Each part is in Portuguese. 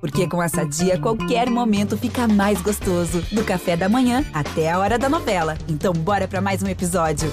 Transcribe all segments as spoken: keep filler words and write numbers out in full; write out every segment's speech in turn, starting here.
Porque com a Sadia, qualquer momento fica mais gostoso. Do café da manhã até a hora da novela. Então bora pra mais um episódio.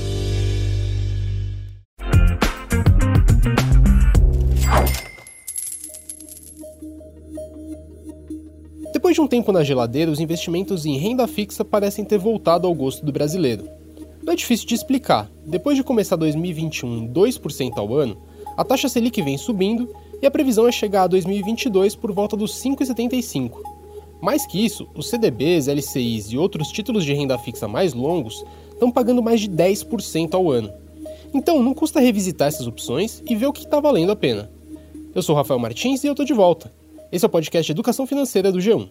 Depois de um tempo na geladeira, os investimentos em renda fixa parecem ter voltado ao gosto do brasileiro. Não é difícil de explicar. Depois de começar dois mil e vinte e um em dois por cento ao ano, a taxa Selic vem subindo e a previsão é chegar a dois mil e vinte e dois por volta dos cinco vírgula setenta e cinco. Mais que isso, os C D Bs, L C Is e outros títulos de renda fixa mais longos estão pagando mais de dez por cento ao ano. Então não custa revisitar essas opções e ver o que está valendo a pena. Eu sou o Rafael Martins e eu estou de volta. Esse é o podcast de Educação Financeira do G um.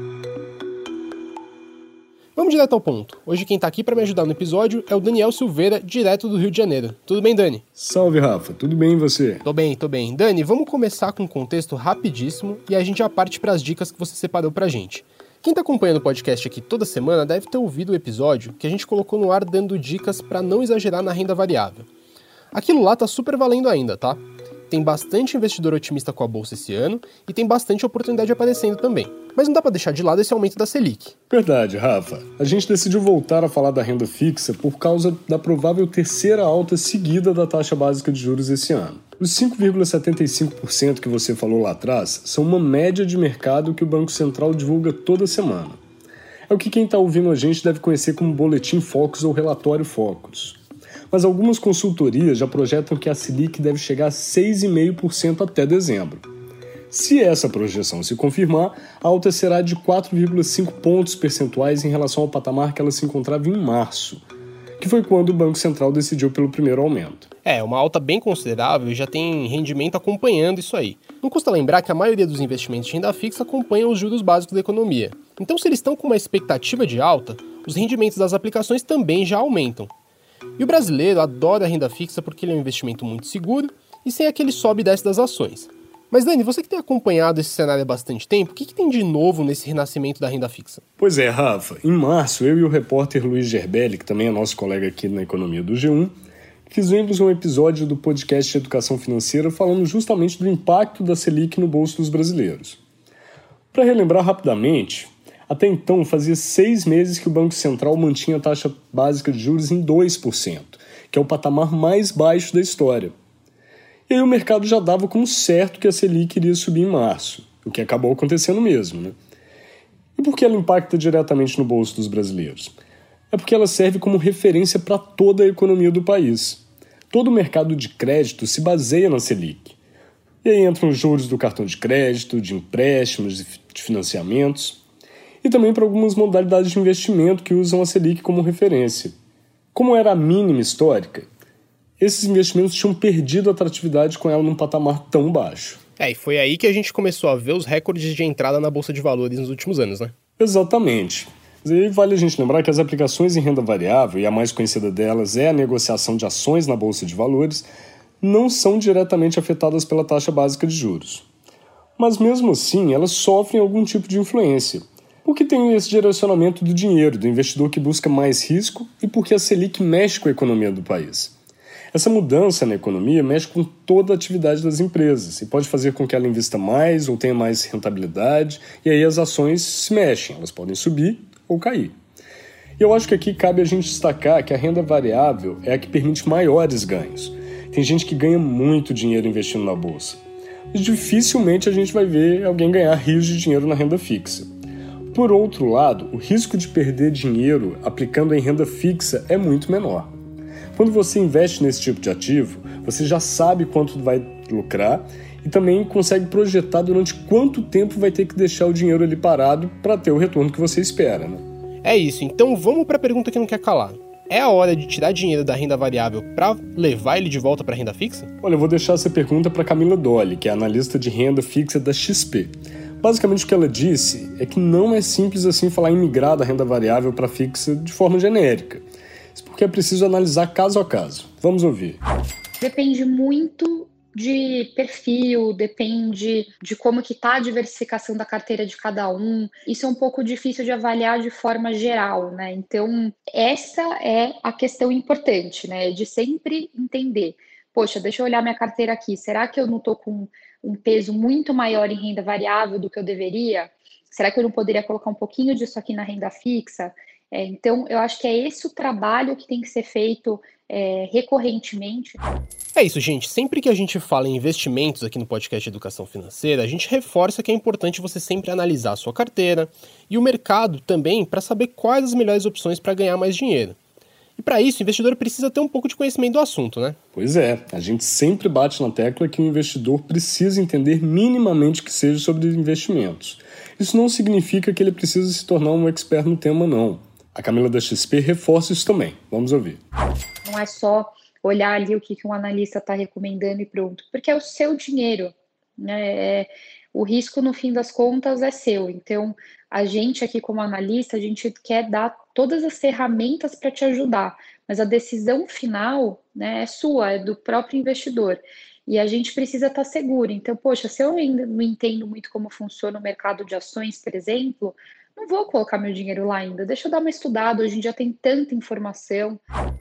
Vamos direto ao ponto. Hoje quem está aqui para me ajudar no episódio é o Daniel Silveira, direto do Rio de Janeiro. Tudo bem, Dani? Salve, Rafa. Tudo bem e você? Tô bem, tô bem. Dani, vamos começar com um contexto rapidíssimo e a gente já parte para as dicas que você separou pra gente. Quem está acompanhando o podcast aqui toda semana deve ter ouvido o episódio que a gente colocou no ar dando dicas para não exagerar na renda variável. Aquilo lá tá super valendo ainda, tá? Tem bastante investidor otimista com a bolsa esse ano e tem bastante oportunidade aparecendo também. Mas não dá para deixar de lado esse aumento da Selic. Verdade, Rafa. A gente decidiu voltar a falar da renda fixa por causa da provável terceira alta seguida da taxa básica de juros esse ano. Os cinco vírgula setenta e cinco por cento que você falou lá atrás são uma média de mercado que o Banco Central divulga toda semana. É o que quem está ouvindo a gente deve conhecer como Boletim Focus ou Relatório Focus. Mas algumas consultorias já projetam que a Selic deve chegar a seis vírgula cinco por cento até dezembro. Se essa projeção se confirmar, a alta será de quatro vírgula cinco pontos percentuais em relação ao patamar que ela se encontrava em março, que foi quando o Banco Central decidiu pelo primeiro aumento. É, uma alta bem considerável e já tem rendimento acompanhando isso aí. Não custa lembrar que a maioria dos investimentos de renda fixa acompanham os juros básicos da economia. Então, se eles estão com uma expectativa de alta, os rendimentos das aplicações também já aumentam. E o brasileiro adora a renda fixa porque ele é um investimento muito seguro e sem aquele sobe e desce das ações. Mas Dani, você que tem acompanhado esse cenário há bastante tempo, o que, que tem de novo nesse renascimento da renda fixa? Pois é, Rafa. Em março, eu e o repórter Luiz Gerbelli, que também é nosso colega aqui na Economia do G um, fizemos um episódio do podcast de Educação Financeira falando justamente do impacto da Selic no bolso dos brasileiros. Para relembrar rapidamente, até então fazia seis meses que o Banco Central mantinha a taxa básica de juros em dois por cento, que é o patamar mais baixo da história. E aí o mercado já dava como certo que a Selic iria subir em março, o que acabou acontecendo mesmo, né? E por que ela impacta diretamente no bolso dos brasileiros? É porque ela serve como referência para toda a economia do país. Todo o mercado de crédito se baseia na Selic. E aí entram os juros do cartão de crédito, de empréstimos, de financiamentos, e também para algumas modalidades de investimento que usam a Selic como referência. Como era a mínima histórica, esses investimentos tinham perdido a atratividade com ela num patamar tão baixo. É, e foi aí que a gente começou a ver os recordes de entrada na Bolsa de Valores nos últimos anos, né? Exatamente. Mas aí vale a gente lembrar que as aplicações em renda variável, e a mais conhecida delas é a negociação de ações na Bolsa de Valores, não são diretamente afetadas pela taxa básica de juros. Mas mesmo assim, elas sofrem algum tipo de influência, porque tem esse direcionamento do dinheiro, do investidor que busca mais risco e porque a Selic mexe com a economia do país. Essa mudança na economia mexe com toda a atividade das empresas e pode fazer com que ela invista mais ou tenha mais rentabilidade, e aí as ações se mexem, elas podem subir ou cair. E eu acho que aqui cabe a gente destacar que a renda variável é a que permite maiores ganhos. Tem gente que ganha muito dinheiro investindo na bolsa, e dificilmente a gente vai ver alguém ganhar rios de dinheiro na renda fixa. Por outro lado, o risco de perder dinheiro aplicando em renda fixa é muito menor. Quando você investe nesse tipo de ativo, você já sabe quanto vai lucrar e também consegue projetar durante quanto tempo vai ter que deixar o dinheiro ali parado para ter o retorno que você espera, né? É isso, então vamos para a pergunta que não quer calar. É a hora de tirar dinheiro da renda variável para levar ele de volta para a renda fixa? Olha, eu vou deixar essa pergunta para Camila Dolly, que é analista de renda fixa da X P. Basicamente o que ela disse é que não é simples assim falar em migrar da renda variável para fixa de forma genérica. Isso porque é preciso analisar caso a caso. Vamos ouvir. Depende muito de perfil, depende de como que está a diversificação da carteira de cada um. Isso é um pouco difícil de avaliar de forma geral, né? Então, essa é a questão importante, né? De sempre entender. Poxa, deixa eu olhar minha carteira aqui. Será que eu não estou com um peso muito maior em renda variável do que eu deveria? Será que eu não poderia colocar um pouquinho disso aqui na renda fixa? É, então, eu acho que é esse o trabalho que tem que ser feito é, recorrentemente. É isso, gente. Sempre que a gente fala em investimentos aqui no podcast Educação Financeira, a gente reforça que é importante você sempre analisar a sua carteira e o mercado também para saber quais as melhores opções para ganhar mais dinheiro. E para isso, o investidor precisa ter um pouco de conhecimento do assunto, né? Pois é, a gente sempre bate na tecla que o investidor precisa entender minimamente que seja sobre investimentos. Isso não significa que ele precisa se tornar um expert no tema, não. A Camila da X P reforça isso também. Vamos ouvir. Não é só olhar ali o que, que um analista está recomendando e pronto, porque é o seu dinheiro, né? É, o risco, no fim das contas, é seu. Então, a gente aqui como analista, a gente quer dar todas as ferramentas para te ajudar, mas a decisão final, né, é sua, é do próprio investidor. E a gente precisa estar seguro. Então, poxa, se eu ainda não entendo muito como funciona o mercado de ações, por exemplo, não vou colocar meu dinheiro lá ainda. Deixa eu dar uma estudada, hoje em dia tem tanta informação.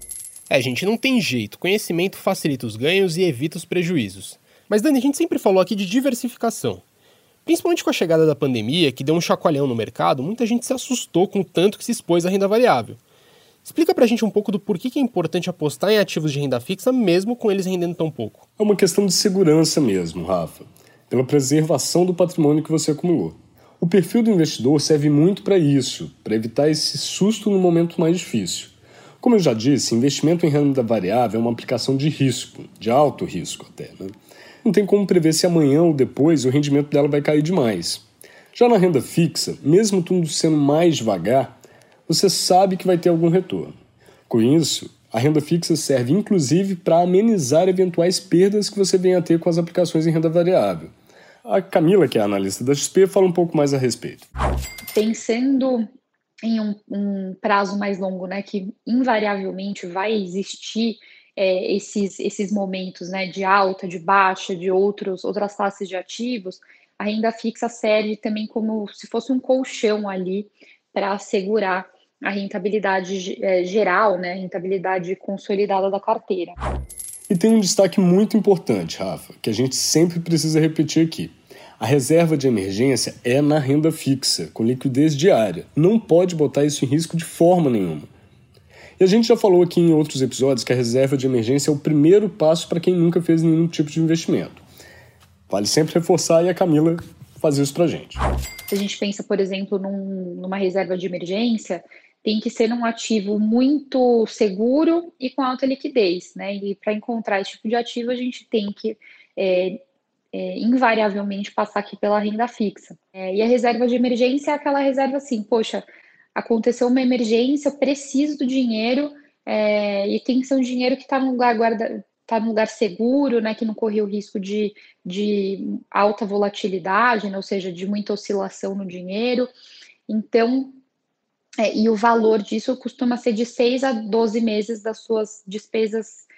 É, gente, não tem jeito. Conhecimento facilita os ganhos e evita os prejuízos. Mas, Dani, a gente sempre falou aqui de diversificação. Principalmente com a chegada da pandemia, que deu um chacoalhão no mercado, muita gente se assustou com o tanto que se expôs à renda variável. Explica pra gente um pouco do porquê que é importante apostar em ativos de renda fixa, mesmo com eles rendendo tão pouco. É uma questão de segurança mesmo, Rafa, pela preservação do patrimônio que você acumulou. O perfil do investidor serve muito para isso, para evitar esse susto no momento mais difícil. Como eu já disse, investimento em renda variável é uma aplicação de risco, de alto risco até, né? Não tem como prever se amanhã ou depois o rendimento dela vai cair demais. Já na renda fixa, mesmo tudo sendo mais devagar, você sabe que vai ter algum retorno. Com isso, a renda fixa serve inclusive para amenizar eventuais perdas que você venha a ter com as aplicações em renda variável. A Camila, que é a analista da X P, fala um pouco mais a respeito. Pensando em um, um prazo mais longo, né, que invariavelmente vai existir é, esses, esses momentos, né, de alta, de baixa, de outros, outras classes de ativos, a renda fixa serve também como se fosse um colchão ali para assegurar a rentabilidade é, geral, né, a rentabilidade consolidada da carteira. E tem um destaque muito importante, Rafa, que a gente sempre precisa repetir aqui. A reserva de emergência é na renda fixa, com liquidez diária. Não pode botar isso em risco de forma nenhuma. E a gente já falou aqui em outros episódios que a reserva de emergência é o primeiro passo para quem nunca fez nenhum tipo de investimento. Vale sempre reforçar e a Camila fazer isso pra gente. Se a gente pensa, por exemplo, num, numa reserva de emergência, tem que ser um ativo muito seguro e com alta liquidez, né? E para encontrar esse tipo de ativo, a gente tem que é, é, invariavelmente passar aqui pela renda fixa. É, e a reserva de emergência é aquela reserva assim, poxa, aconteceu uma emergência, eu preciso do dinheiro é, e tem que ser um dinheiro que está num lugar guarda, tá num lugar seguro, né? Que não corre o risco de, de alta volatilidade, né, ou seja, de muita oscilação no dinheiro. Então, É, e o valor disso costuma ser de seis a doze meses das suas despesas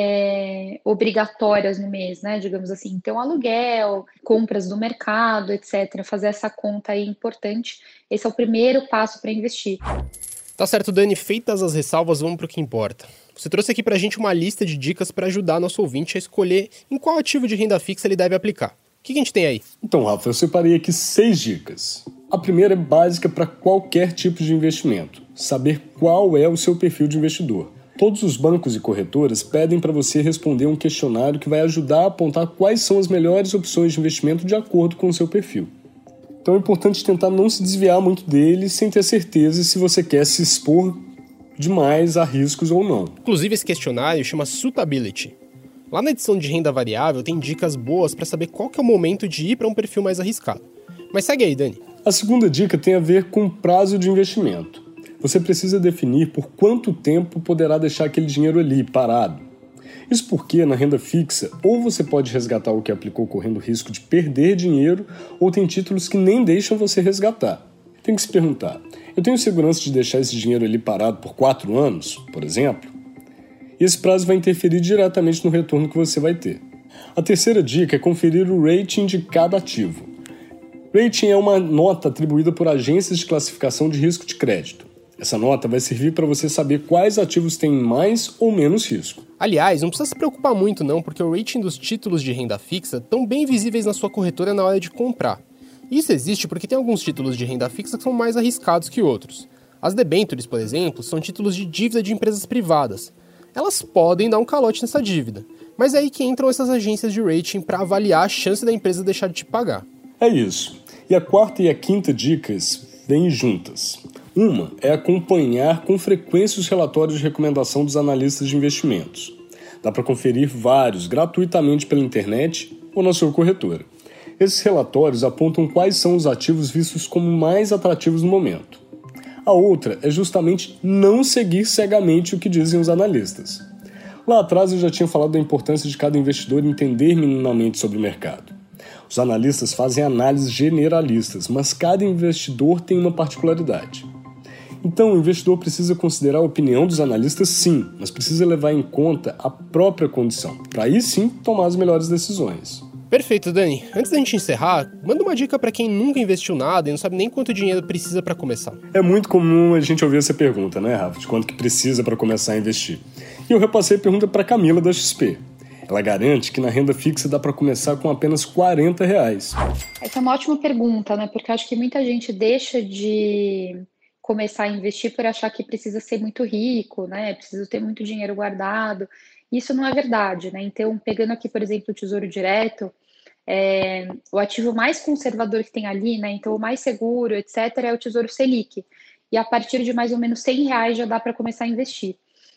é, obrigatórias no mês, né? Digamos assim. Então, aluguel, compras do mercado, etcétera. Fazer essa conta aí é importante. Esse é o primeiro passo para investir. Tá certo, Dani. Feitas as ressalvas, vamos para o que importa. Você trouxe aqui pra gente uma lista de dicas para ajudar nosso ouvinte a escolher em qual ativo de renda fixa ele deve aplicar. O que a gente tem aí? Então, Rafa, eu separei aqui seis dicas. A primeira é básica para qualquer tipo de investimento. Saber qual é o seu perfil de investidor. Todos os bancos e corretoras pedem para você responder um questionário que vai ajudar a apontar quais são as melhores opções de investimento de acordo com o seu perfil. Então é importante tentar não se desviar muito dele sem ter certeza se você quer se expor demais a riscos ou não. Inclusive, esse questionário chama Suitability. Lá na edição de renda variável tem dicas boas para saber qual que é o momento de ir para um perfil mais arriscado. Mas segue aí, Dani. A segunda dica tem a ver com prazo de investimento. Você precisa definir por quanto tempo poderá deixar aquele dinheiro ali, parado. Isso porque, na renda fixa, ou você pode resgatar o que aplicou correndo o risco de perder dinheiro, ou tem títulos que nem deixam você resgatar. Tem que se perguntar, eu tenho segurança de deixar esse dinheiro ali parado por quatro anos, por exemplo? E esse prazo vai interferir diretamente no retorno que você vai ter. A terceira dica é conferir o rating de cada ativo. Rating é uma nota atribuída por agências de classificação de risco de crédito. Essa nota vai servir para você saber quais ativos têm mais ou menos risco. Aliás, não precisa se preocupar muito não, porque o rating dos títulos de renda fixa estão bem visíveis na sua corretora na hora de comprar. Isso existe porque tem alguns títulos de renda fixa que são mais arriscados que outros. As debêntures, por exemplo, são títulos de dívida de empresas privadas. Elas podem dar um calote nessa dívida, mas é aí que entram essas agências de rating para avaliar a chance da empresa deixar de te pagar. É isso. E a quarta e a quinta dicas vêm juntas. Uma é acompanhar com frequência os relatórios de recomendação dos analistas de investimentos. Dá para conferir vários gratuitamente pela internet ou na sua corretora. Esses relatórios apontam quais são os ativos vistos como mais atrativos no momento. A outra é justamente não seguir cegamente o que dizem os analistas. Lá atrás eu já tinha falado da importância de cada investidor entender minimamente sobre o mercado. Os analistas fazem análises generalistas, mas cada investidor tem uma particularidade. Então, o investidor precisa considerar a opinião dos analistas, sim, mas precisa levar em conta a própria condição, para aí sim tomar as melhores decisões. Perfeito, Dani. Antes da gente encerrar, manda uma dica para quem nunca investiu nada e não sabe nem quanto dinheiro precisa para começar. É muito comum a gente ouvir essa pergunta, né, Rafa? De quanto que precisa para começar a investir. E eu repassei a pergunta para Camila da X P. Ela garante que na renda fixa dá para começar com apenas quarenta reais. Essa é uma ótima pergunta, né? Porque eu acho que muita gente deixa de começar a investir por achar que precisa ser muito rico, né? Precisa ter muito dinheiro guardado. Isso não é verdade, né? Então, pegando aqui, por exemplo, o Tesouro Direto, é, o ativo mais conservador que tem ali, né? Então, o mais seguro, etcétera, é o Tesouro Selic. E a partir de mais ou menos cem reais já dá para começar a investir.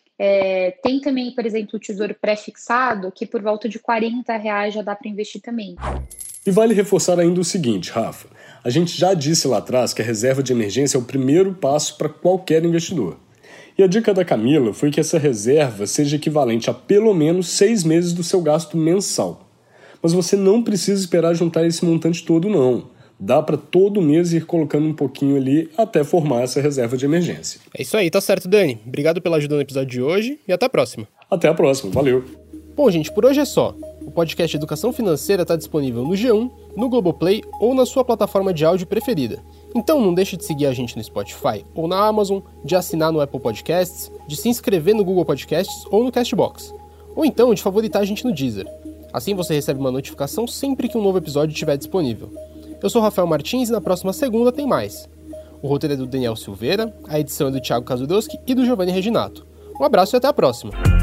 É, tem também, por exemplo, o Tesouro Pré-fixado, que por volta de quarenta reais já dá para investir também. E vale reforçar ainda o seguinte, Rafa. A gente já disse lá atrás que a reserva de emergência é o primeiro passo para qualquer investidor. E a dica da Camila foi que essa reserva seja equivalente a pelo menos seis meses do seu gasto mensal. Mas você não precisa esperar juntar esse montante todo, não. Dá para todo mês ir colocando um pouquinho ali até formar essa reserva de emergência. É isso aí, tá certo, Dani. Obrigado pela ajuda no episódio de hoje e até a próxima. Até a próxima, valeu. Bom, gente, por hoje é só. O podcast Educação Financeira está disponível no G um, no Globoplay ou na sua plataforma de áudio preferida. Então não deixe de seguir a gente no Spotify ou na Amazon, de assinar no Apple Podcasts, de se inscrever no Google Podcasts ou no Castbox. Ou então de favoritar a gente no Deezer. Assim você recebe uma notificação sempre que um novo episódio estiver disponível. Eu sou Rafael Martins e na próxima segunda tem mais. O roteiro é do Daniel Silveira, a edição é do Thiago Kazudowski e do Giovanni Reginato. Um abraço e até a próxima!